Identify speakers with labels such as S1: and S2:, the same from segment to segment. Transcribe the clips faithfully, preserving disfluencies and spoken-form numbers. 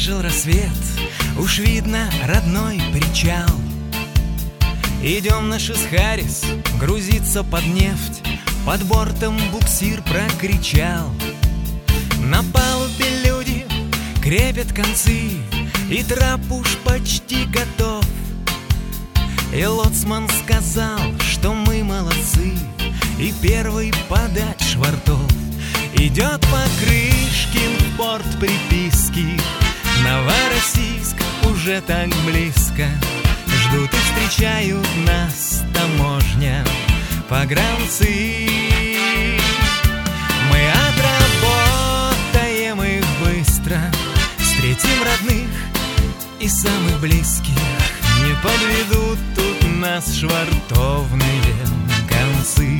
S1: Забрежил рассвет, уж видно родной причал. Идем на Шисхарис грузиться под нефть, под бортом буксир прокричал. На палубе люди крепят концы, и трап уж почти готов. И лоцман сказал, что мы молодцы, и первый подать швартов. Идет Покрышкин в порт приписки, Новороссийск уже так близко. Ждут и встречают нас таможня, погранцы. Мы отработаем их быстро, встретим родных и самых близких. Не подведут тут нас швартовные концы.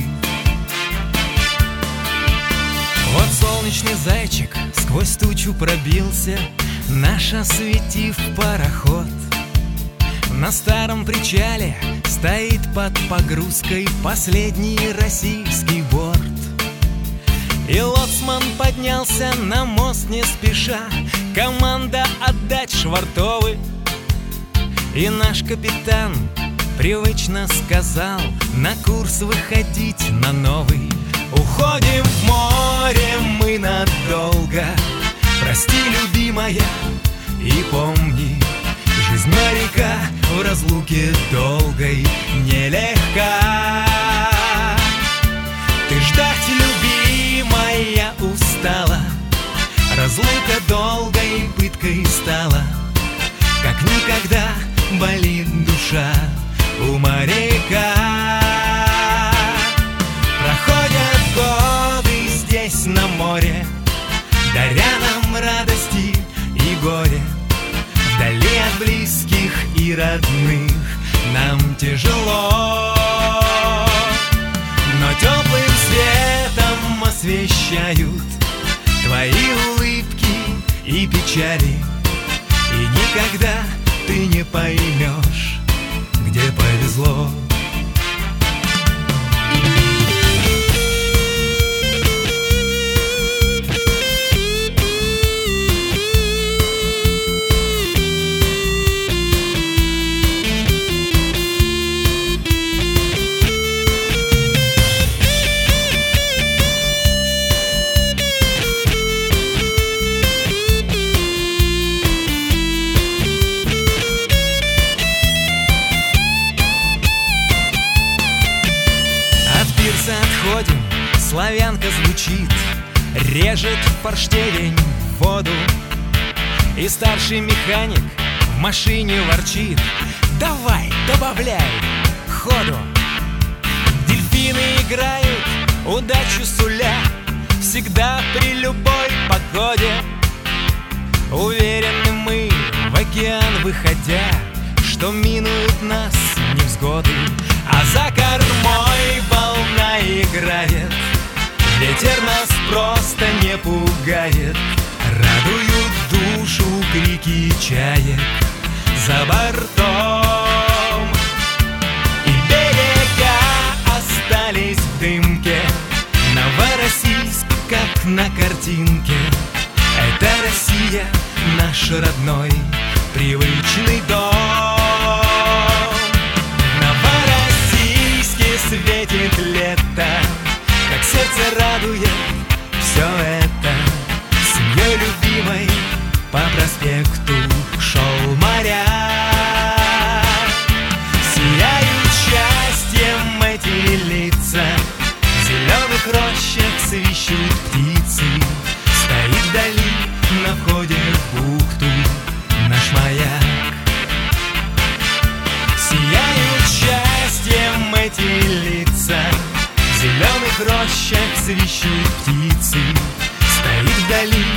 S1: Вот солнечный зайчик сквозь тучу пробился, наш осветив пароход. На старом причале стоит под погрузкой последний российский борт. И лоцман поднялся на мост не спеша, команда отдать швартовы. И наш капитан привычно сказал на курс выходить на новый. Уходим в море мы надолго, прости, любимая, и помни, жизнь моряка в разлуке долгой нелегка. Ты ждать, любимая, устала, разлука долгой пыткой стала. Как никогда болит душа у моряка. Проходят годы здесь на море, даря нам радости и горе. Вдали от близких и родных нам тяжело, но теплым светом освещают твои улыбки и печали. И никогда ты не поймешь, где повезло. Отходим, славянка звучит, режет форштевень в воду. И старший механик в машине ворчит: давай, добавляй ходу. Дельфины играют, удачу суля, всегда при любой погоде. Уверены мы, в океан выходя, что минуют нас невзгоды. А за кормой волна играет, ветер нас просто не пугает. Радуют душу крики чаек за бортом. И берега остались в дымке, Новороссийск, как на картинке. Это Россия, наш родной, привычный дом. Светит лето, как сердце радует все это. Семьей любимой по проспекту шел моряк. Сияют счастьем эти лица, в зеленых рощах свищут птицы. Стоит вдали на входе в бухту наш маяк. Сияют счастьем эти лица, в зеленых рощах свищут птицы. Стоит вдали